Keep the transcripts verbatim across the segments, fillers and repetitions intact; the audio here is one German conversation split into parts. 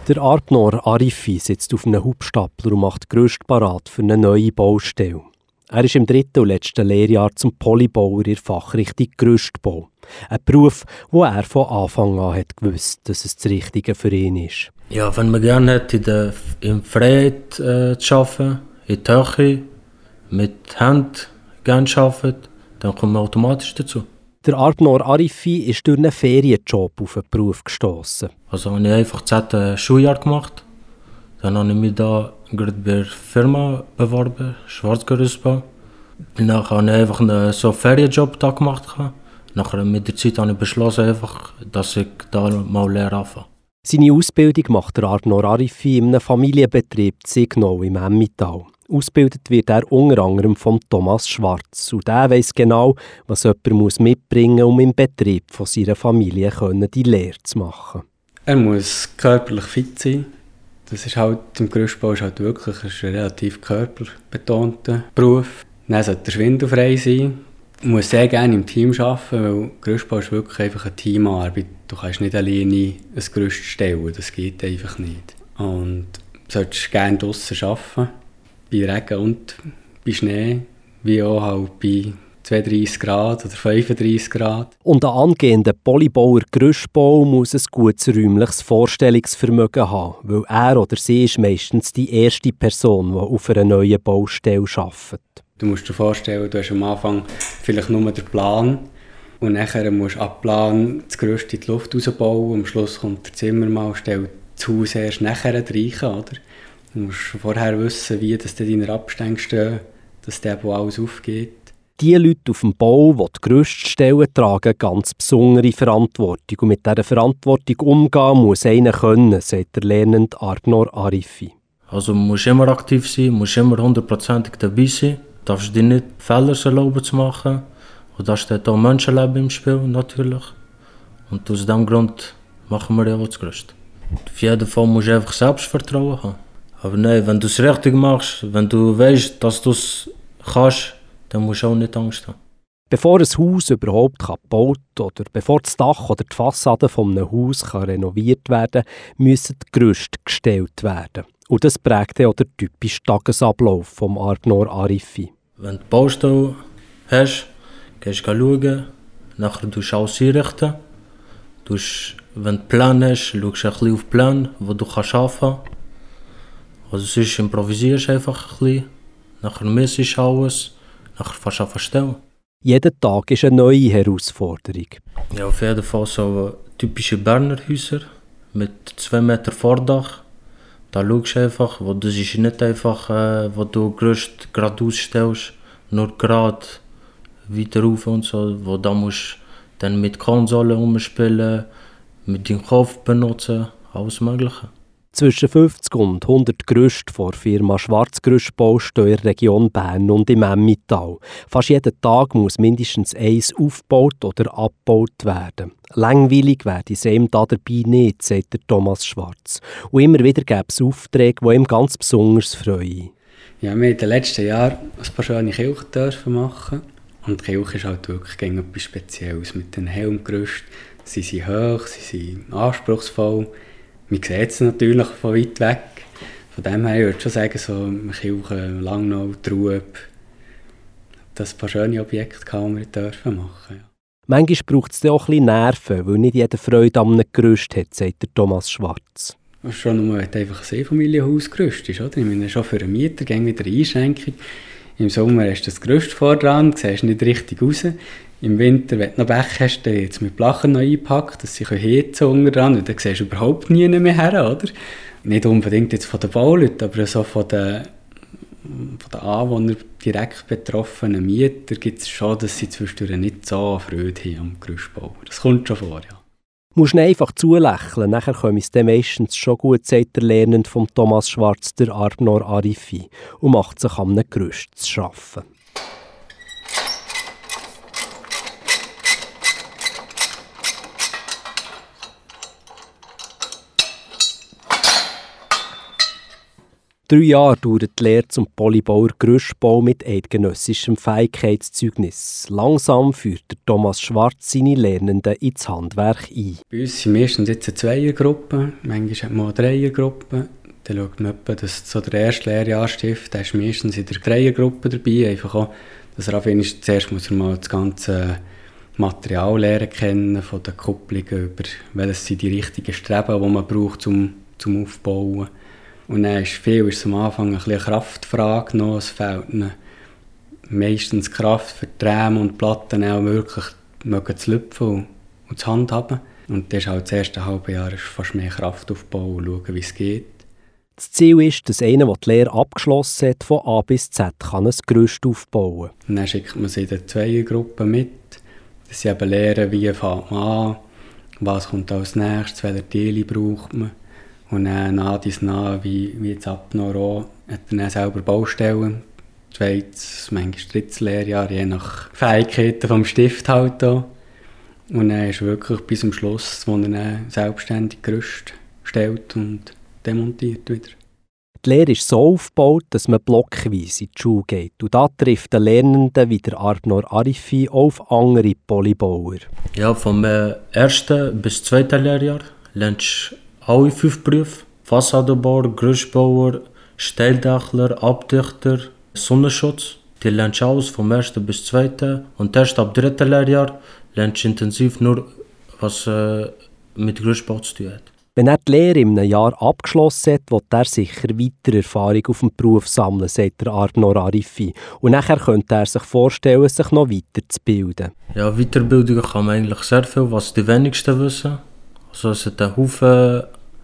Der Arpnor Arifi sitzt auf einem Hubstapler und macht Gerüst parat für eine neue Baustelle. Er ist im dritten und letzten Lehrjahr zum Polybauer in der Fachrichtung Gerüstbau. Ein Beruf, wo er von Anfang an hat gewusst, dass es das Richtige für ihn ist. Ja, wenn man gerne hat, in der in Freiheit äh, zu arbeiten, in der Höhe, mit Händen gerne arbeitet, dann kommt man automatisch dazu. Der Arpnor Arifi ist durch einen Ferienjob auf den Beruf gestossen. Also habe ich einfach das zehnte Schuljahr gemacht. Dann habe ich mich da gerade bei der Firma beworben, Schwarzgerüstbau. Danach habe ich einfach einen so Ferienjob da gemacht. Nachher mit der Zeit habe ich beschlossen, einfach, dass ich da mal Lehre anfange. Seine Ausbildung macht der Arpnor Arifi in einem Familienbetrieb Zignau im Emmental. Ausgebildet wird er unter anderem von Thomas Schwarz. Und der weiss genau, was jemand mitbringen muss, um im Betrieb von seiner Familie die Lehre zu machen. Er muss körperlich fit sein. Das ist halt, im Gerüstbau ist halt wirklich ein relativ körperbetonter Beruf. Dann sollte er schwindelfrei sein. Er muss sehr gerne im Team arbeiten, weil Gerüstbau ist wirklich einfach eine Teamarbeit. Du kannst nicht alleine ein Gerüst stellen, das geht einfach nicht. Und du solltest gerne draussen arbeiten, bei Regen und bei Schnee, wie auch halt bei zweiunddreissig Grad oder fünfunddreissig Grad. Und ein angehender Polybauer Gerüstbau muss ein gutes räumliches Vorstellungsvermögen haben, weil er oder sie ist meistens die erste Person, die auf einer neuen Baustelle arbeitet. Du musst dir vorstellen, du hast am Anfang vielleicht nur den Plan und nachher musst du ab Plan das Gerüst in die Luft rausbauen. Am Schluss kommt der Zimmermann und stellt das Haus erst nachher rein, oder? Du musst vorher wissen, wie das deine Abstände stehen, dass der wo alles aufgeht. Die Leute auf dem Bau, die die Gerüste stellen, tragen ganz besondere Verantwortung. Und mit dieser Verantwortung umgehen muss einer können, sagt der lernende Arpnor Arifi. Also man muss immer aktiv sein, muss immer hundertprozentig dabei sein. Du darfst dir nicht Fehler erlauben zu machen. Und da steht auch Menschenleben im Spiel, natürlich. Und aus diesem Grund machen wir ja auch das Gerüst. Auf jeden Fall musst du einfach Selbstvertrauen haben. Aber nein, wenn du es richtig machst, wenn du weißt, dass du es kannst, dann musst du auch nicht Angst haben. Bevor ein Haus überhaupt gebaut oder bevor das Dach oder die Fassade von einem Haus kann renoviert werden kann, müssen die Gerüste gestellt werden. Und das prägt auch den typischen Tagesablauf vom Arpnor Arifi. Wenn du die Baustelle hast, gehst du schauen, nachher tust du alles einrichten. Wenn du Plan hast, schaust du ein bisschen auf den Plan, wo du arbeiten kannst. Also sonst improvisierst du einfach ein bisschen, nachher misst du alles, nachher fährst du an stellen. Jeden Tag ist eine neue Herausforderung. Ja, auf jeden Fall so typische Berner Häuser mit zwei Meter Vordach. Da schaust du einfach, wo das ist nicht einfach, äh, wo du Gerüst gerade ausstellst, nur gerade weiter rauf und so, wo da musst du dann mit Konsolen umspielen, mit dem Kopf benutzen, alles Mögliche. Zwischen fünfzig und hundert Gerüste von der Firma Schwarzgerüstbau stehen in der Region Bern und im Emmental. Fast jeden Tag muss mindestens eins aufgebaut oder abgebaut werden. Langweilig werde es ihm da dabei nicht, sagt der Thomas Schwarz. Und immer wieder gäbe es Aufträge, die ihm ganz besonders freuen. Ja, wir haben in den letzten Jahren ein paar schöne Kirchen machen. Und die Kirche ist halt wirklich etwas Spezielles. Mit den Helmgerüsten. Sie sind hoch, sie sind anspruchsvoll. Man sieht es natürlich von weit weg. Von dem her würde ich schon sagen, so Kirche, Langnau, Trub, das ein paar schöne Objekte kann wir dürfen machen. Ja. Manchmal braucht es auch ein bisschen Nerven, weil nicht jeder Freude an einem Gerüst hat, sagt der Thomas Schwarz. Das ist schon nur, wenn einfach ein Einfamilienhaus gerüstet ist. Oder? Ich meine, schon für einen Mieter gehen wieder eine Einschränkung. Im Sommer hast du das Gerüst vor dran, du siehst nicht richtig raus. Im Winter, wenn du noch Bäche hast, dann wird es mit Blachen noch eingepackt, dass sie heizen unten dran und dann siehst du überhaupt nie mehr her, oder? Nicht unbedingt jetzt von den Bauleuten, aber so von den, von den Anwohnern direkt betroffenen Mietern gibt es schon, dass sie zwischendurch nicht so Freude haben am Gerüstbau. Das kommt schon vor, ja. Du musst einfach zulächeln, nachher kommt es dann meistens schon gut, sagt der Lernende von Thomas Schwarz, der Arpnor Arifi, und macht sich an einem Gerüst zu arbeiten. Drei Jahre dauert die Lehre zum Polybauer Gerüstbau mit eidgenössischem Fähigkeitszeugnis. Langsam führt Thomas Schwarz seine Lernenden ins Handwerk ein. Bei uns sind meistens jetzt eine Zweiergruppe, manchmal hat man auch eine Dreiergruppe. Dann schaut man etwa, dass so der erste Lehrjahrstift, der ist meistens in der Dreiergruppe dabei. Einfach auch, dass er anfängt, zuerst muss er mal das ganze Material lernen kennen, von den Kupplungen über welches sind die richtigen Streben, die man braucht zum, zum Aufbauen. Und dann ist viel ist am Anfang ein bisschen eine Kraftfrage noch. Es fehlt ihnen meistens Kraft für die Rämen und die Platten auch wirklich mögen zu lüpfen und, und zu handhaben. Und das ist halt das erste halbe Jahr ist fast mehr Kraftaufbau und schauen, wie es geht. Das Ziel ist, dass einer, der die Lehre abgeschlossen hat, von A bis Z kann ein Gerüst aufbauen kann. Und dann schickt man sie in der Zweiergruppe mit, dass sie eben lernen, wie fängt man an, was kommt als nächstes, welche Teile braucht man. Und dann nach dies nach, wie, wie jetzt ab noch auch, hat er dann selber Baustellen. Zweites, manchmal drittes Lehrjahr, je nach Fähigkeiten vom Stift halt auch. Und dann ist wirklich bis zum Schluss, wo er dann selbstständig Gerüst stellt und demontiert wieder. Die Lehre ist so aufgebaut, dass man blockweise in die Schule geht. Und da trifft der Lernende wie der Arnor Arifi auf andere Polybauer. Ja, vom äh, ersten bis zweiten Lehrjahr lernst du alle fünf Berufe. Fassadenbauer, Gerüstbauer, Steildächler, Abdichter, Sonnenschutz. Die lernst du alles vom ersten bis zweiten. Und erst ab dritten Lehrjahr lernst du intensiv nur, was äh, mit Gerüstbau zu tun hat. Wenn er die Lehre in einem Jahr abgeschlossen hat, will er sicher weitere Erfahrung auf dem Beruf sammeln, sagt der Arnor Arifi. Und nachher könnte er sich vorstellen, sich noch weiterzubilden. Ja, Weiterbildungen kann man eigentlich sehr viel, was die wenigsten wissen. Also es hat einen Haufen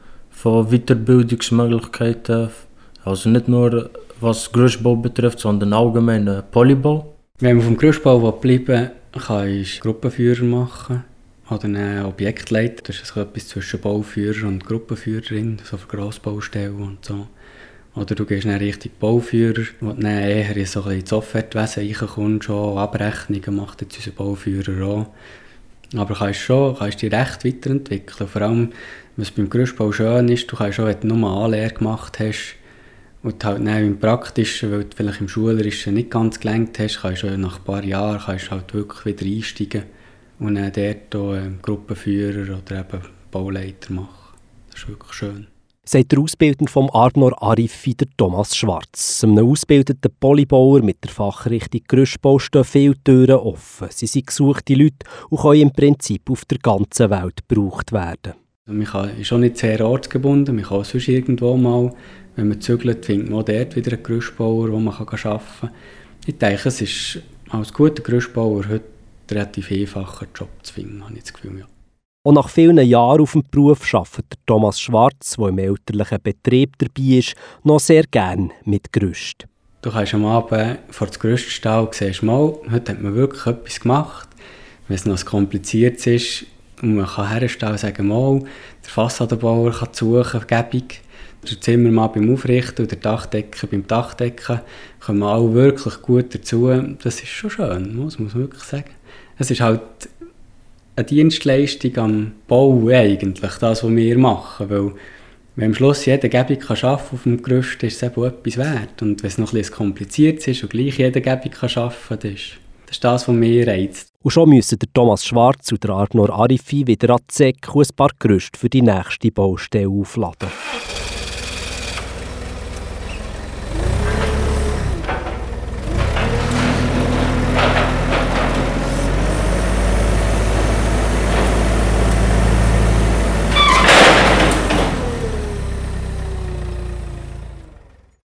von Weiterbildungsmöglichkeiten. Also nicht nur was Gerüstbau betrifft, sondern allgemein Polybau. Wenn man vom Gerüstbau bleiben will, kann ich Gruppenführer machen. Oder einen Objektleiter, das ist etwas zwischen Bauführer und Gruppenführerin, so für Grossbaustellen und so. Oder du gehst dann Richtung Bauführer, wo du dann eher in so ein bisschen ins Offertwesen reinkommst, schon Abrechnungen macht jetzt unser Bauführer auch. Aber du kannst schon, kannst dich recht weiterentwickeln. Vor allem, was beim Gerüstbau schön ist, du kannst schon, wenn du nur eine Anlehre gemacht hast und halt dann im Praktischen, weil du vielleicht im Schulerischen nicht ganz gelernt hast, kannst du nach ein paar Jahren kannst halt wirklich wieder einsteigen. Und dann dort auch ähm, Gruppenführer oder eben Bauleiter machen. Das ist wirklich schön. Sagt der Ausbildner vom Arnor Arifi, der Thomas Schwarz. Einem ausgebildeten Polybauer mit der Fachrichtung Gerüstbau stehen viele Türen offen. Sie sind gesuchte Leute und können im Prinzip auf der ganzen Welt gebraucht werden. Also man kann, ist auch nicht sehr ortsgebunden. Man kann auch sonst irgendwo mal, wenn man zügelt, findet man auch dort wieder einen Gerüstbauer, wo man arbeiten kann. Ich denke, es ist als guter Gerüstbauer heute relativ einfacher Job zu finden, habe ich das Gefühl, ja. Und nach vielen Jahren auf dem Beruf arbeitet der Thomas Schwarz, der im elterlichen Betrieb dabei ist, noch sehr gerne mit Gerüst. Du kannst am Abend vor das Gerüst stehen und siehst mal, heute hat man wirklich etwas gemacht. Wenn es noch kompliziert ist und man kann herstellen und sagen, mal, der Fassadenbauer kann suchen, Gebung, der Zimmermann beim Aufrichten und der Dachdecker beim Dachdecken, kommen alle wirklich gut dazu. Das ist schon schön, muss man wirklich sagen. Es ist halt eine Dienstleistung am Bau eigentlich, das, was wir machen. Weil wenn am Schluss jeder Gebung kann arbeiten auf dem Gerüst, ist es eben etwas wert. Und wenn es noch ein bisschen kompliziert ist und gleich jeder Gebung kann arbeiten, das ist das, ist das was mich reizt. Und schon müssen der Thomas Schwarz und der Arnor Arifi wieder an die Säcke und ein paar Gerüste für die nächste Baustelle aufladen.